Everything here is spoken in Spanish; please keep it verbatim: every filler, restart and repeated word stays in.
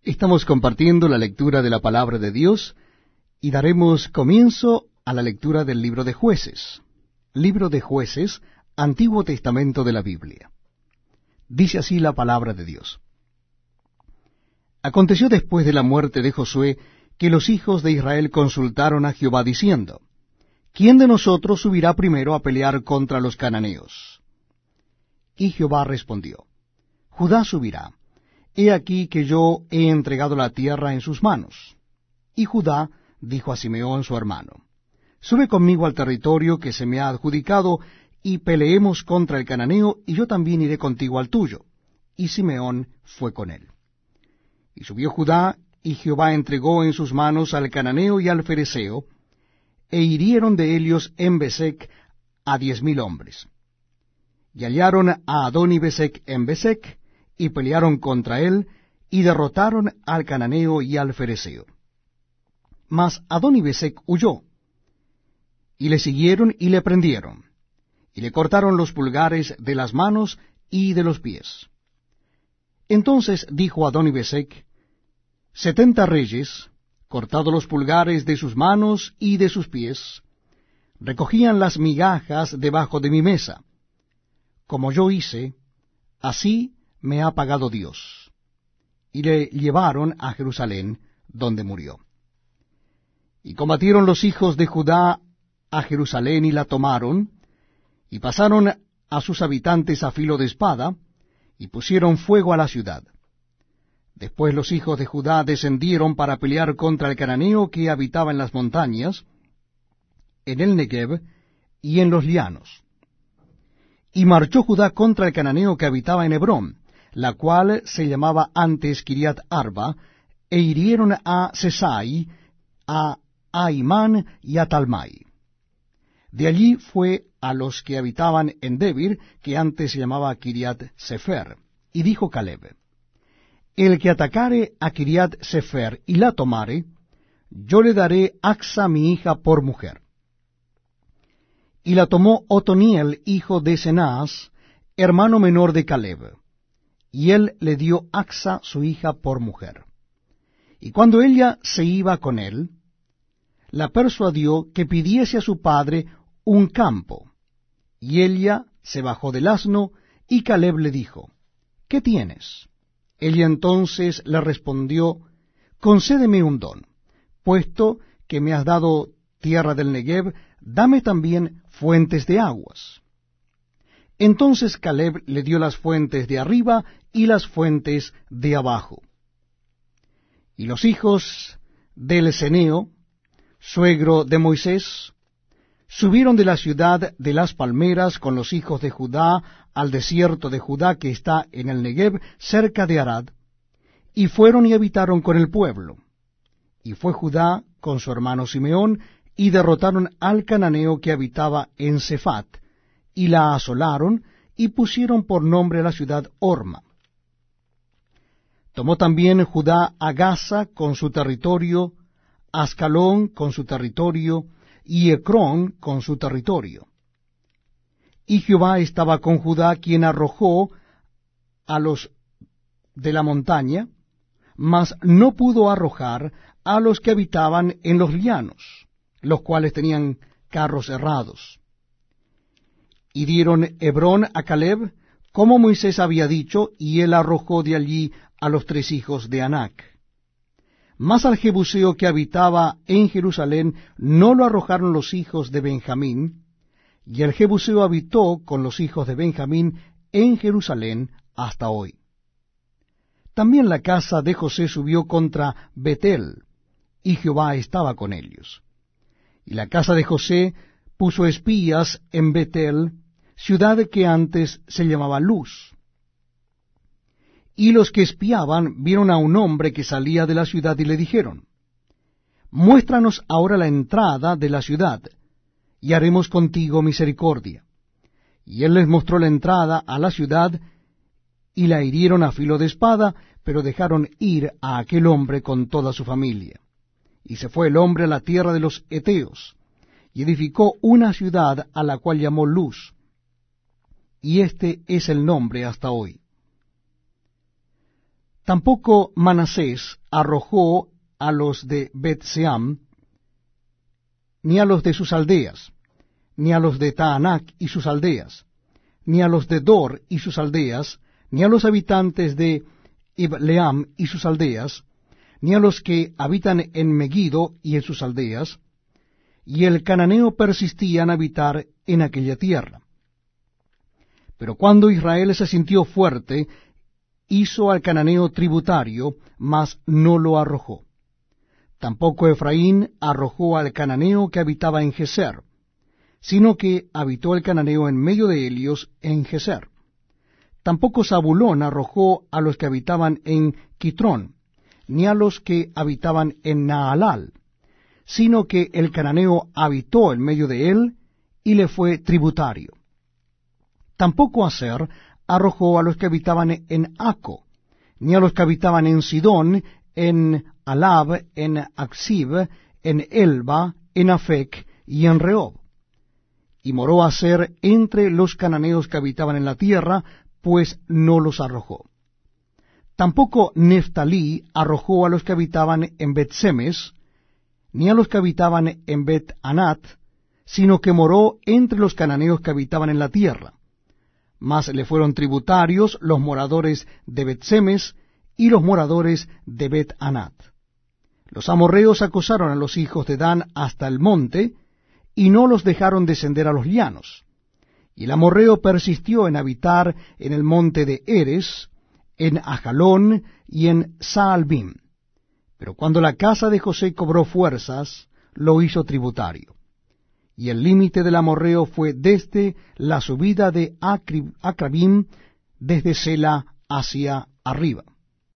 Estamos compartiendo la lectura de la palabra de Dios y daremos comienzo a la lectura del libro de Jueces. Libro de Jueces, Antiguo Testamento de la Biblia. Dice así la palabra de Dios. Aconteció después de la muerte de Josué que los hijos de Israel consultaron a Jehová diciendo, ¿quién de nosotros subirá primero a pelear contra los cananeos? Y Jehová respondió, Judá subirá. He aquí que yo he entregado la tierra en sus manos. Y Judá dijo a Simeón su hermano, Sube conmigo al territorio que se me ha adjudicado, y peleemos contra el cananeo, y yo también iré contigo al tuyo. Y Simeón fue con él. Y subió Judá, y Jehová entregó en sus manos al cananeo y al fereceo, e hirieron de ellos en Besec a diez mil hombres. Y hallaron a Adoni-Besec en Besec, y pelearon contra él, y derrotaron al cananeo y al fereceo. Mas Adoni-Besec huyó, y le siguieron y le prendieron, y le cortaron los pulgares de las manos y de los pies. Entonces dijo Adoni-Besec, setenta reyes, cortados los pulgares de sus manos y de sus pies, recogían las migajas debajo de mi mesa. Como yo hice, así me ha pagado Dios. Y le llevaron a Jerusalén, donde murió. Y combatieron los hijos de Judá a Jerusalén y la tomaron, y pasaron a sus habitantes a filo de espada, y pusieron fuego a la ciudad. Después los hijos de Judá descendieron para pelear contra el cananeo que habitaba en las montañas, en el Negev y en los llanos. Y marchó Judá contra el cananeo que habitaba en Hebrón, la cual se llamaba antes Kiriat Arba, e hirieron a Sesai, a Aimán y a Talmai. De allí fue a los que habitaban en Debir, que antes se llamaba Kiriat Sefer, y dijo Caleb, el que atacare a Kiriat Sefer y la tomare, yo le daré Axa mi hija por mujer. Y la tomó Otoniel, hijo de Cenaz, hermano menor de Caleb, y él le dio Axa su hija por mujer. Y cuando ella se iba con él, la persuadió que pidiese a su padre un campo, y ella se bajó del asno, y Caleb le dijo, ¿qué tienes? Ella entonces le respondió, concédeme un don, puesto que me has dado tierra del Negev, dame también fuentes de aguas. Entonces Caleb le dio las fuentes de arriba y las fuentes de abajo. Y los hijos del Ceneo, suegro de Moisés, subieron de la ciudad de las palmeras con los hijos de Judá al desierto de Judá que está en el Negev, cerca de Arad, y fueron y habitaron con el pueblo. Y fue Judá con su hermano Simeón, y derrotaron al cananeo que habitaba en Sefat, y la asolaron, y pusieron por nombre a la ciudad Orma. Tomó también Judá a Gaza con su territorio, Ascalón con su territorio, y Ecrón con su territorio. Y Jehová estaba con Judá, quien arrojó a los de la montaña, mas no pudo arrojar a los que habitaban en los llanos, los cuales tenían carros herrados. Y dieron Hebrón a Caleb, como Moisés había dicho, y él arrojó de allí a los tres hijos de Anac. Mas al jebuseo que habitaba en Jerusalén no lo arrojaron los hijos de Benjamín, y el jebuseo habitó con los hijos de Benjamín en Jerusalén hasta hoy. También la casa de José subió contra Betel, y Jehová estaba con ellos. Y la casa de José puso espías en Betel, ciudad que antes se llamaba Luz. Y los que espiaban vieron a un hombre que salía de la ciudad y le dijeron, muéstranos ahora la entrada de la ciudad, y haremos contigo misericordia. Y él les mostró la entrada a la ciudad, y la hirieron a filo de espada, pero dejaron ir a aquel hombre con toda su familia. Y se fue el hombre a la tierra de los Eteos, y edificó una ciudad a la cual llamó Luz, y este es el nombre hasta hoy. Tampoco Manasés arrojó a los de Bet-Seam, ni a los de sus aldeas, ni a los de Taanac y sus aldeas, ni a los de Dor y sus aldeas, ni a los habitantes de Ibleam y sus aldeas, ni a los que habitan en Megiddo y en sus aldeas, y el cananeo persistía en habitar en aquella tierra. Pero cuando Israel se sintió fuerte, hizo al cananeo tributario, mas no lo arrojó. Tampoco Efraín arrojó al cananeo que habitaba en Geser, sino que habitó el cananeo en medio de ellos en Geser. Tampoco Zabulón arrojó a los que habitaban en Quitrón, ni a los que habitaban en Naalal, sino que el cananeo habitó en medio de él, y le fue tributario. Tampoco Aser arrojó a los que habitaban en Aco, ni a los que habitaban en Sidón, en Alab, en Aksib, en Elba, en Afec y en Rehob. Y moró Aser entre los cananeos que habitaban en la tierra, pues no los arrojó. Tampoco Neftalí arrojó a los que habitaban en Bet-Semes, ni a los que habitaban en Bet-Anat, sino que moró entre los cananeos que habitaban en la tierra. Mas le fueron tributarios los moradores de Bet-Semes y los moradores de Bet-Anat. Los amorreos acosaron a los hijos de Dan hasta el monte, y no los dejaron descender a los llanos. Y el amorreo persistió en habitar en el monte de Eres, en Ajalón y en Saalbim. Pero cuando la casa de José cobró fuerzas, lo hizo tributario. Y el límite del amorreo fue desde la subida de Acrabim, desde Sela hacia arriba.